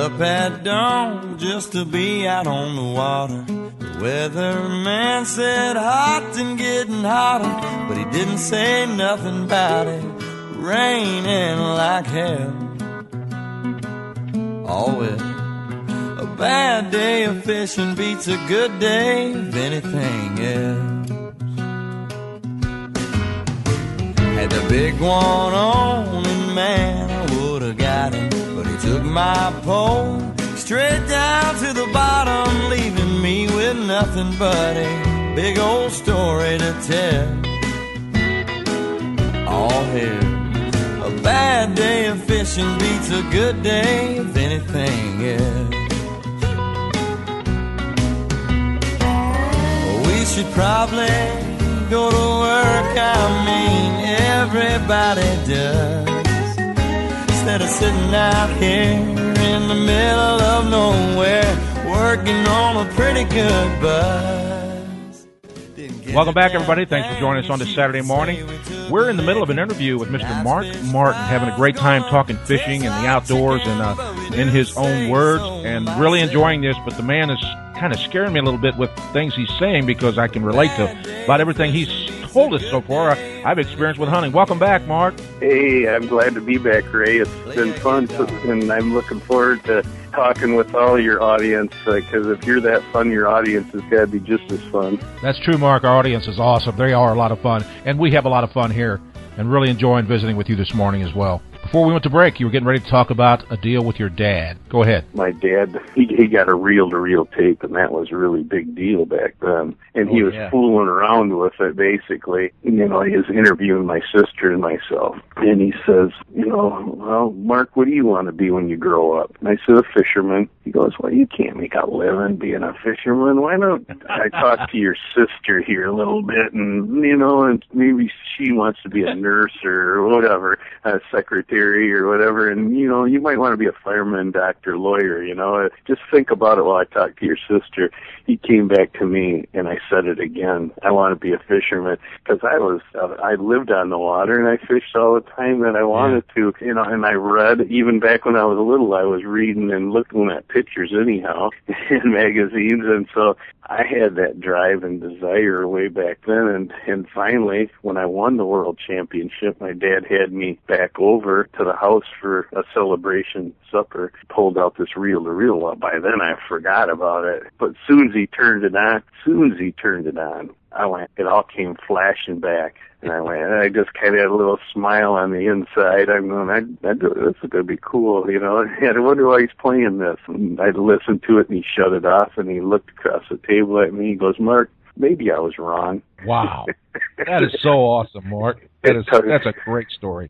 up at dawn just to be out on the water. The weatherman said hot and getting hotter, but he didn't say nothing about it raining like hell. Always a bad day of fishing beats a good day of anything else. Had the big one on and man, I would've got him, but he took my pole straight down to the bottom, leaving me with nothing but a big old story to tell. All here, a bad day of fishing beats a good day of anything else. We should probably go to work, I mean everybody does, instead of sitting out here in the middle of nowhere working on a pretty good buzz. Welcome back, everybody. Thanks for joining us on this Saturday morning. We're in the middle of an interview with Mr. Mark Martin, having a great time talking fishing and the outdoors and in his own words, and really enjoying this. But the man is kind of scaring me a little bit with things he's saying, because I can relate to about everything he's told us so far. I've experienced with hunting. Welcome back, Mark. Hey, I'm glad to be back, Ray. It's been fun, and I'm looking forward to talking with all your audience, because if you're that fun, your audience has got to be just as fun. That's true, Mark. Our audience is awesome. They are a lot of fun, and we have a lot of fun here, and really enjoying visiting with you this morning as well. Before we went to break, you were getting ready to talk about a deal with your dad. Go ahead. My dad, he got a reel-to-reel tape, and that was a really big deal back then. And he was fooling around with it, basically. You know, he was interviewing my sister and myself. And he says, you know, well, Mark, what do you want to be when you grow up? And I said, a fisherman. He goes, well, you can't make a living being a fisherman. Why don't I talk to your sister here a little bit, and, you know, and maybe she wants to be a nurse or whatever, a secretary or whatever, and, you know, you might want to be a fireman, doctor, lawyer, you know. Just think about it while I talk to your sister. He came back to me, and I said it again. I want to be a fisherman, because I lived on the water, and I fished all the time that I wanted to, you know, and I read, even back when I was little, I was reading and looking at pictures anyhow in magazines, and so I had that drive and desire way back then, and finally, when I won the world championship, my dad had me back over to the house for a celebration supper, pulled out this reel-to-reel. Well, by then I forgot about it, but as soon as he turned it on, I went, it all came flashing back, and I just kind of had a little smile on the inside. I'm going, this is going to be cool, you know. And I wonder why he's playing this. And I listened to it, and he shut it off, and he looked across the table at me. He goes, Mark, maybe I was wrong. Wow. That is so awesome, Mark. That's a great story.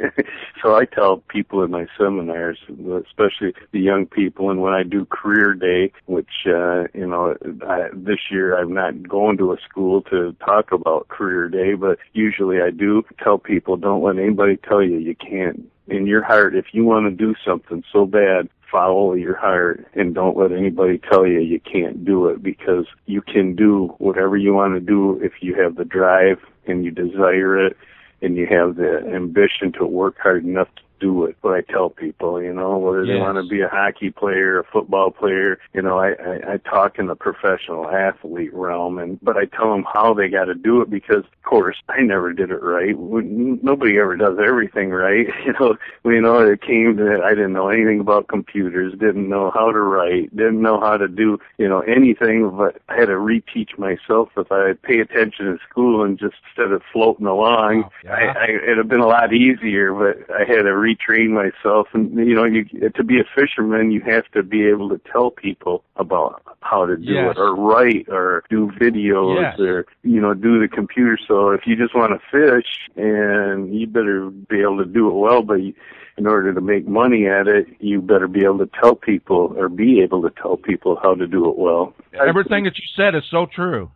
So I tell people in my seminars, especially the young people, and when I do career day, which, you know, this year I'm not going to a school to talk about career day, but usually I do tell people, don't let anybody tell you can't. In your heart, if you want to do something so bad, follow your heart, and don't let anybody tell you can't do it, because you can do whatever you want to do if you have the drive and you desire it and you have the ambition to work hard enough to do it. But I tell people, you know, whether they want to be a hockey player, a football player, you know, I talk in the professional athlete realm, but I tell them how they got to do it, because, of course, I never did it right. Nobody ever does everything right. You know, it came to, I didn't know anything about computers, didn't know how to write, didn't know how to do, you know, anything, but I had to reteach myself. If I pay attention in school and just instead of floating along, it'd have been a lot easier, but I had to retrain myself. And, you know, to be a fisherman, you have to be able to tell people about how to do it, or write, or do videos, or, you know, do the computer. So if you just want to fish, and you better be able to do it well, but in order to make money at it, you better be able to tell people, or be able to tell people how to do it well. Everything that you said is so true.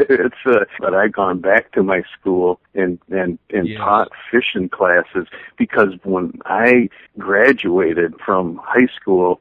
But I've gone back to my school and taught fishing classes, because when I graduated from high school,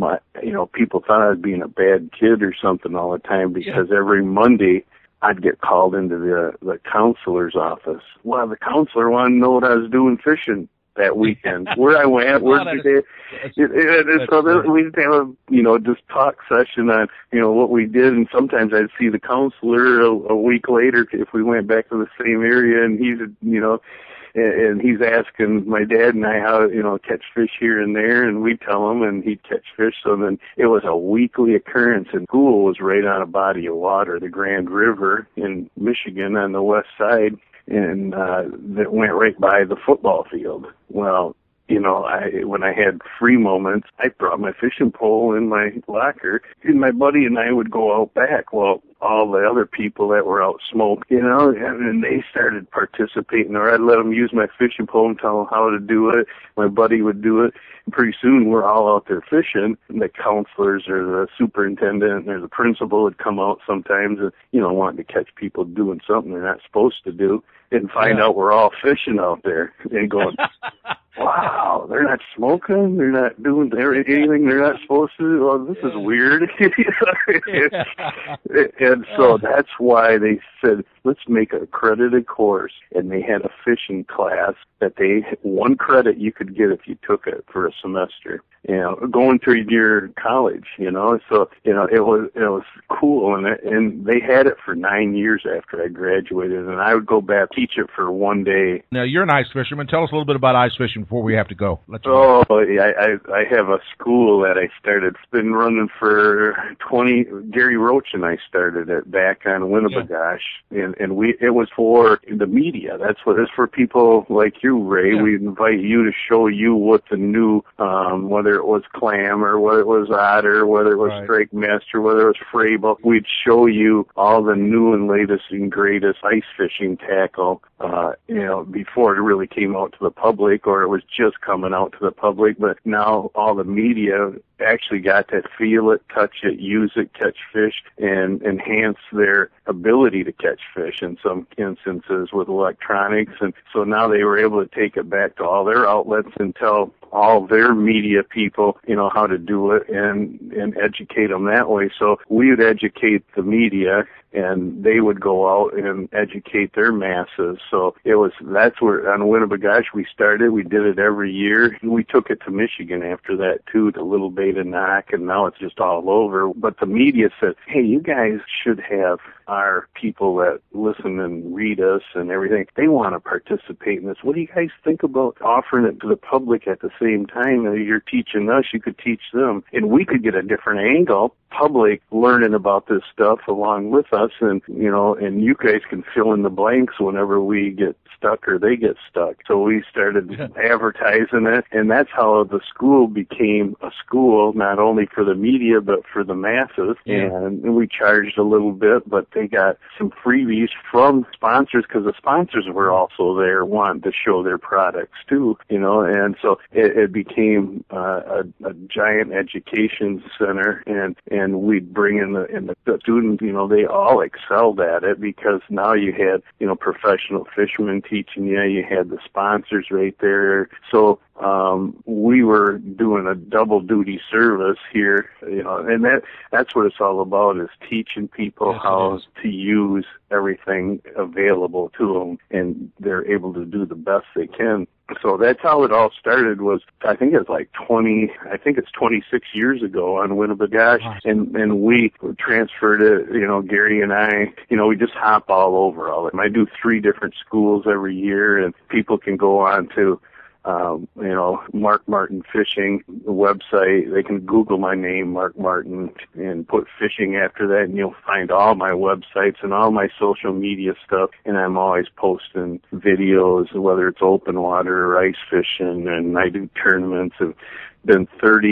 people thought I was being a bad kid or something all the time, because every Monday I'd get called into the counselor's office. Well, the counselor wanted to know what I was doing fishing. that weekend. Where I went, where did we'd have just talk session on what we did, and sometimes I'd see the counselor a week later if we went back to the same area, and and he's asking my dad and I how, catch fish here and there, and we'd tell him, and he'd catch fish. So then it was a weekly occurrence, and school was right on a body of water, the Grand River in Michigan on the west side, and that went right by the football field. Well, when I had free moments, I brought my fishing pole in my locker, and my buddy and I would go out back. Well, all the other people that were out smoking, and they started participating, or I'd let them use my fishing pole and tell them how to do it. My buddy would do it. And pretty soon we're all out there fishing, and the counselors or the superintendent or the principal would come out sometimes and, wanting to catch people doing something they're not supposed to do, and find out we're all fishing out there and going, wow, they're not smoking, they're not doing anything they're not supposed to. Well, this is weird. And so that's why they said, let's make an accredited course. And they had a fishing class that one credit you could get if you took it for a semester, going through your college, So, it was cool. And they had it for 9 years after I graduated, and I would go back, teach it for one day. Now, you're an ice fisherman. Tell us a little bit about ice fishing before we have to go. I have a school that I started. It's been running for 20. Gary Roach and I started it back on Winnebagosh, and it was for the media. That's what it's for, people like you, Ray. Yeah. We invite you to show you what the new, whether it was clam or whether it was otter, whether it was strike mist or whether it was frable. We'd show you all the new and latest and greatest ice fishing tackle, before it really came out to the public, or it was just coming out to the public. But now all the media actually got to feel it, touch it, use it, catch fish, and enhance their ability to catch fish in some instances with electronics. And so now they were able to take it back to all their outlets and tell all their media people, how to do it and educate them that way. So we would educate the media, and they would go out and educate their masses. So that's where on Winnebagosh we started. We did it every year. We took it to Michigan after that too, to Little Beta Knock, and now it's just all over. But the media said, hey, you guys should have our people that listen and read us and everything. They want to participate in this. What do you guys think about offering it to the public at the same time? You're teaching us, you could teach them, and we could get a different angle, public learning about this stuff along with us, and and you guys can fill in the blanks whenever we get stuck or they get stuck. So we started advertising it, and that's how the school became a school, not only for the media but for the masses. And we charged a little bit, but they got some freebies from sponsors, because the sponsors were also there wanting to show their products too, and so it became a giant education center, and we'd bring in the students, they all excelled at it, because now you had, professional fishermen teaching you had the sponsors right there. So we were doing a double duty service here, and that's what it's all about, is teaching people how to use everything available to them, and they're able to do the best they can. So that's how it all started. I think it's 26 years ago on Winnebagosh, and we transferred it, Gary and I, we just hop all over all of them. I do 3 different schools every year, and people can go on to Mark Martin Fishing, the website. They can Google my name, Mark Martin, and put fishing after that, and you'll find all my websites and all my social media stuff. And I'm always posting videos, whether it's open water or ice fishing, and I do tournaments. I've been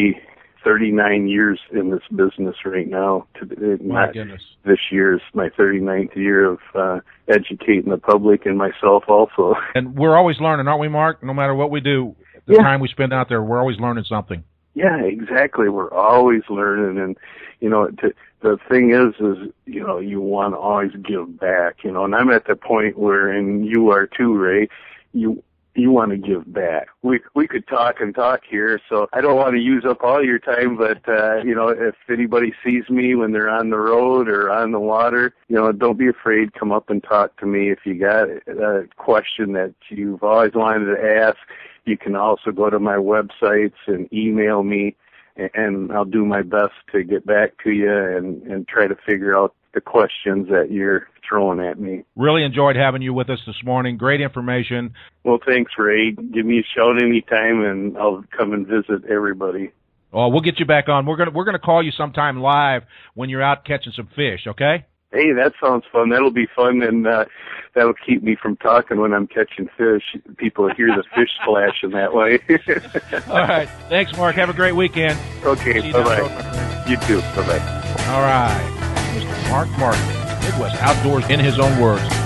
39 years in this business right now. My goodness. This year is my 39th year of educating the public and myself also. And we're always learning, aren't we, Mark? No matter what we do, the time we spend out there, we're always learning something. Yeah, exactly. We're always learning, and the thing is you want to always give back, and I'm at the point where, and you are too, Ray, you want to give back. We could talk and talk here, so I don't want to use up all your time, but, if anybody sees me when they're on the road or on the water, don't be afraid. Come up and talk to me if you got a question that you've always wanted to ask. you can also go to my websites and email me, and I'll do my best to get back to you and try to figure out the questions that you're throwing at me. Really enjoyed having you with us this morning. Great information. Well, thanks, Ray. Give me a shout anytime, and I'll come and visit everybody. Oh, we'll get you back on. We're gonna call you sometime live when you're out catching some fish, okay? Hey, that sounds fun. That'll be fun, and that'll keep me from talking when I'm catching fish. People hear the fish splashing that way. All right. Thanks, Mark. Have a great weekend. Okay, bye-bye. You too. Bye-bye. All right. Mr. Mark Martin, Midwest Outdoors in his own words.